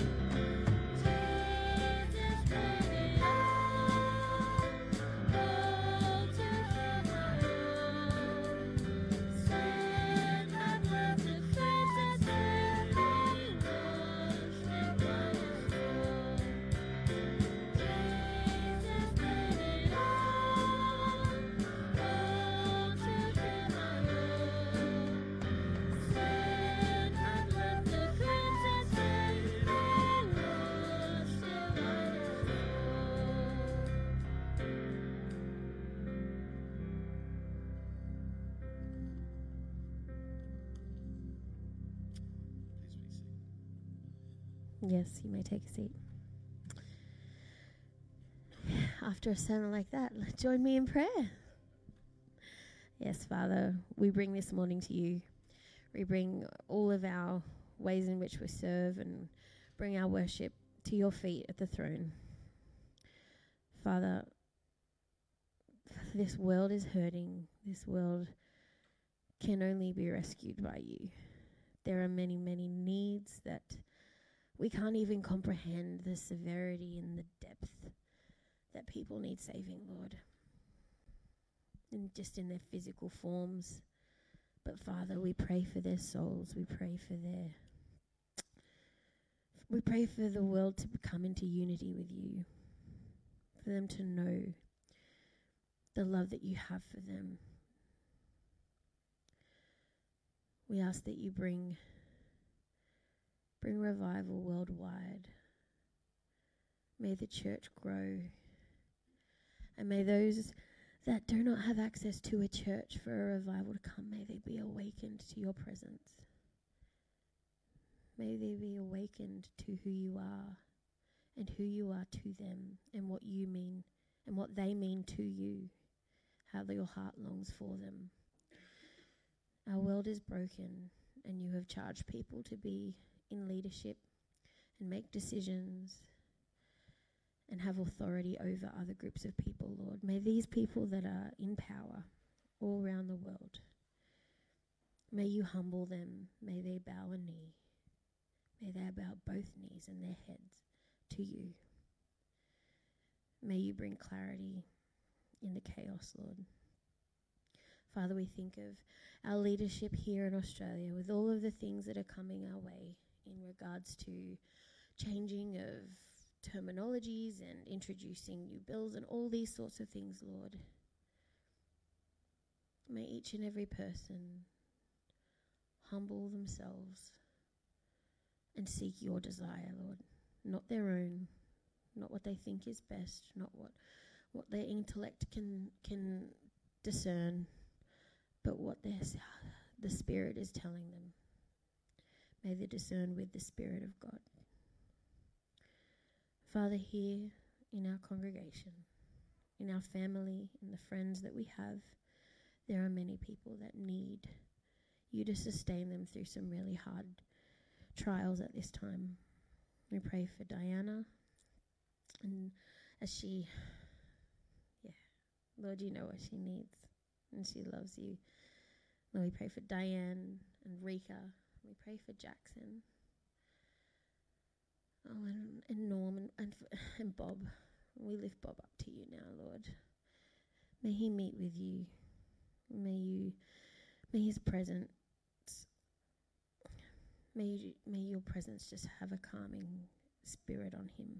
Jesus paid it all. All to him I owe. Sin had left a crimson stain, he washed it white as snow. Jesus paid it all. All to him I owe. Sin had left a crimson stain, he washed it white as snow. Please be seated. Yes, you may take a seat. After a sermon like that, join me in prayer. Yes, Father, we bring this morning to you. We bring all of our ways in which we serve and bring our worship to your feet at the throne. Father, this world is hurting. This world can only be rescued by you. There are many, many needs that we can't even comprehend, the severity and the depth that people need saving, Lord. And just in their physical forms. But Father, we pray for their souls. We pray for We pray for the world to come into unity with you, for them to know the love that you have for them. We ask that you bring revival worldwide. May the church grow. And may those that do not have access to a church for a revival to come, may they be awakened to your presence. May they be awakened to who you are and who you are to them and what you mean and what they mean to you, how your heart longs for them. Our world is broken, and you have charged people to be in leadership and make decisions and have authority over other groups of people, Lord. May these people that are in power all around the world, may you humble them. May they bow a knee. May they bow both knees and their heads to you. May you bring clarity in the chaos, Lord. Father, we think of our leadership here in Australia with all of the things that are coming our way in regards to changing of terminologies and introducing new bills and all these sorts of things, Lord. May each and every person humble themselves and seek your desire, Lord, not their own, not what they think is best, not what their intellect can discern, but what the Spirit is telling them. May they discern with the Spirit of God. Father, here in our congregation, in our family, in the friends that we have, there are many people that need you to sustain them through some really hard trials at this time. We pray for Diana, and as she, Lord, you know what she needs, and she loves you. Lord, we pray for Diane and Rika. We pray for Jackson. Oh, and Norm and Bob. We lift Bob up to you now, Lord. May he meet with you. May his presence, may your presence just have a calming spirit on him.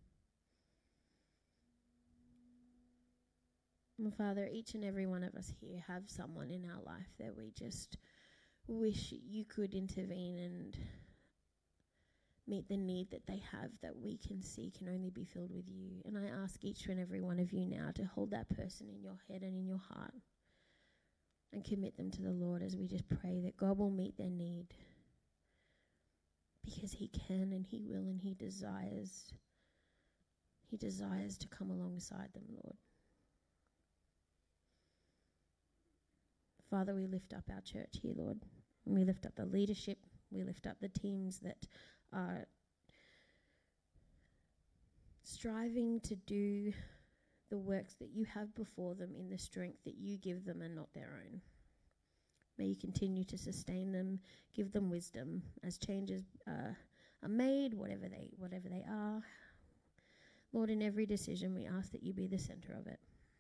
And Father, each and every one of us here have someone in our life that we just wish you could intervene and meet the need that they have that we can see can only be filled with you. And I ask each and every one of you now to hold that person in your head and in your heart and commit them to the Lord as we just pray that God will meet their need, because he can and he will and he desires to come alongside them, Lord. Father, we lift up our church here, Lord. And we lift up the leadership. We lift up the teams that are striving to do the works that you have before them in the strength that you give them and not their own. May you continue to sustain them, give them wisdom as changes are made, whatever they are. Lord, in every decision we ask that you be the center of it.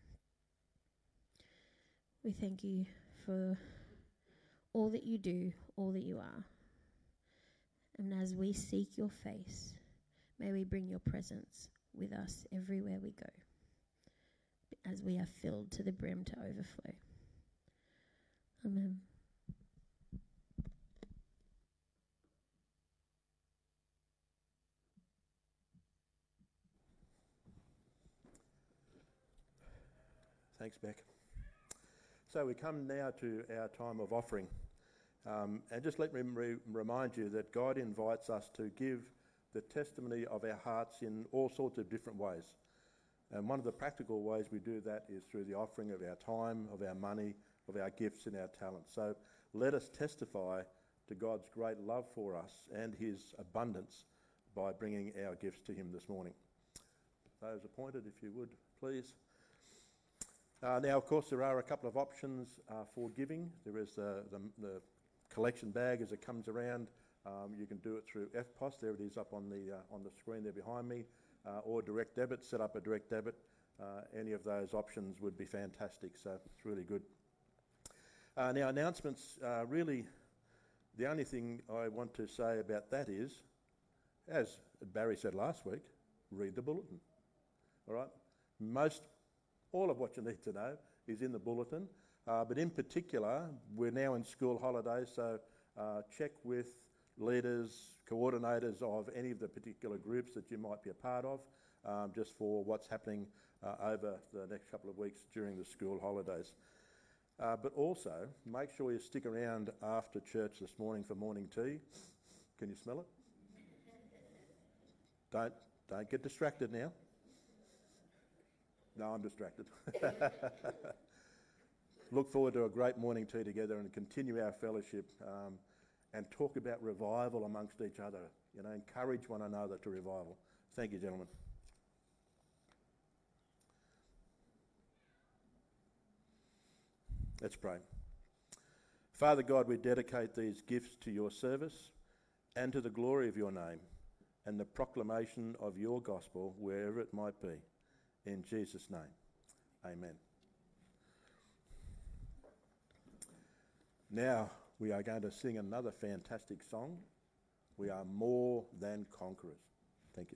We thank you for all that you do, all that you are. And as we seek your face, may we bring your presence with us everywhere we go, as we are filled to the brim to overflow. Amen. Thanks, Beck. So we come now to our time of offering. And just let me remind you that God invites us to give the testimony of our hearts in all sorts of different ways. And one of the practical ways we do that is through the offering of our time, of our money, of our gifts and our talents. So let us testify to God's great love for us and his abundance by bringing our gifts to him this morning. Those appointed, if you would, please. Now, of course, there are a couple of options for giving. There is the collection bag as it comes around. You can do it through EFTPOS. There it is up on the screen there behind me. Or direct debit, set up a direct debit. Any of those options would be fantastic, so it's really good. Now, announcements, really, the only thing I want to say about that is as Barry said last week, read the bulletin. All right? All of what you need to know is in the bulletin, but in particular, we're now in school holidays, so check with leaders, coordinators of any of the particular groups that you might be a part of, just for what's happening over the next couple of weeks during the school holidays. But also, make sure you stick around after church this morning for morning tea. Can you smell it? Don't get distracted now. No, I'm distracted. Look forward to a great morning tea together and continue our fellowship and talk about revival amongst each other. You know, encourage one another to revival. Thank you, gentlemen. Let's pray. Father God, we dedicate these gifts to your service and to the glory of your name and the proclamation of your gospel wherever it might be. In Jesus' name, amen. Now we are going to sing another fantastic song. We are more than conquerors. Thank you.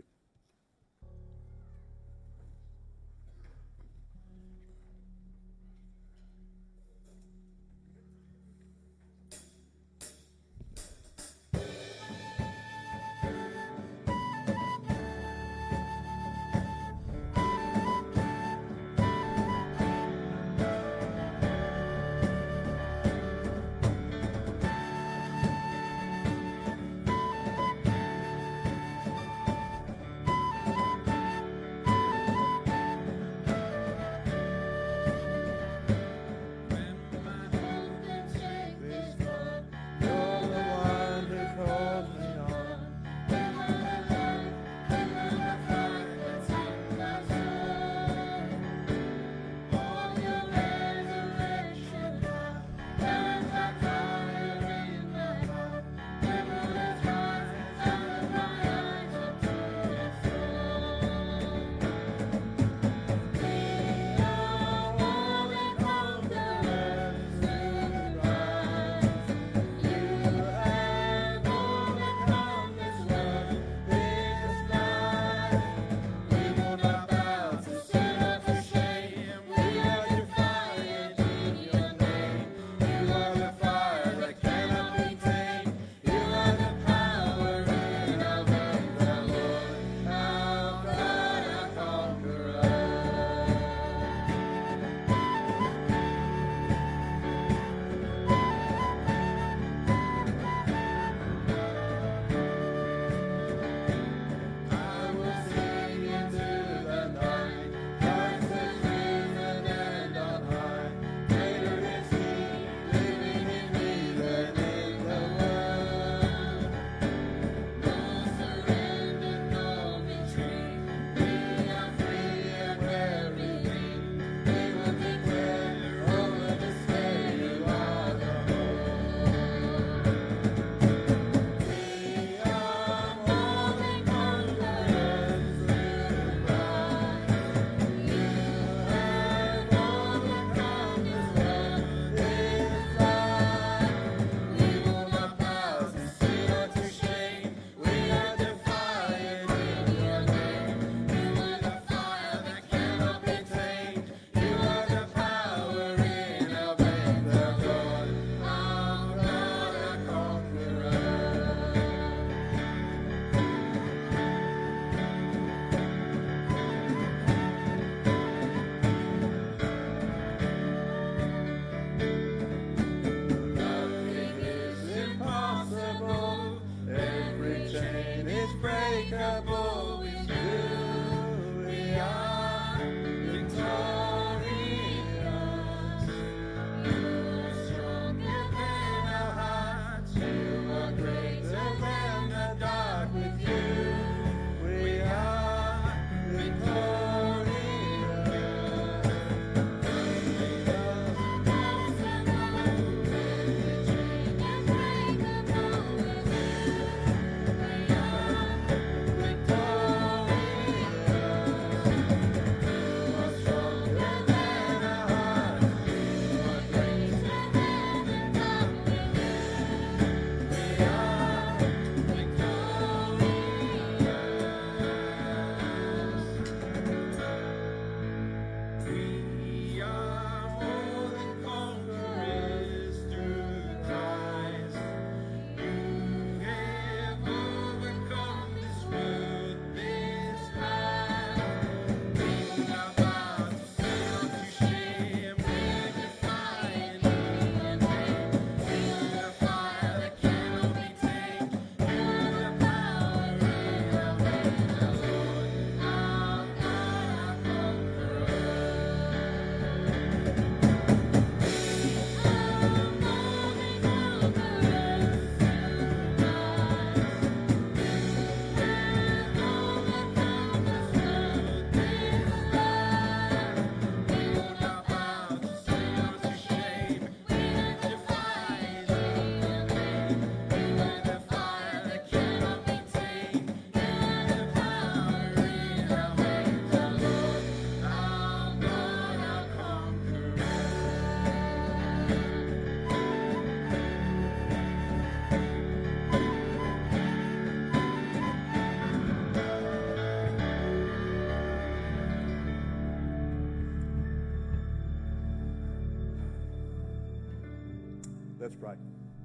Let's pray.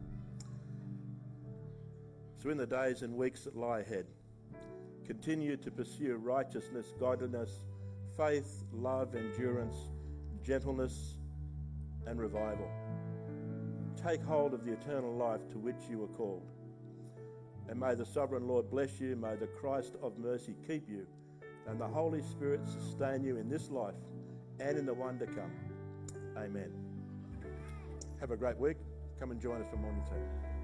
So in the days and weeks that lie ahead, continue to pursue righteousness, godliness, faith, love, endurance, gentleness, and revival. Take hold of the eternal life to which you were called. And may the Sovereign Lord bless you, may the Christ of mercy keep you, and the Holy Spirit sustain you in this life and in the one to come. Amen. Have a great week. Come and join us for morning tea.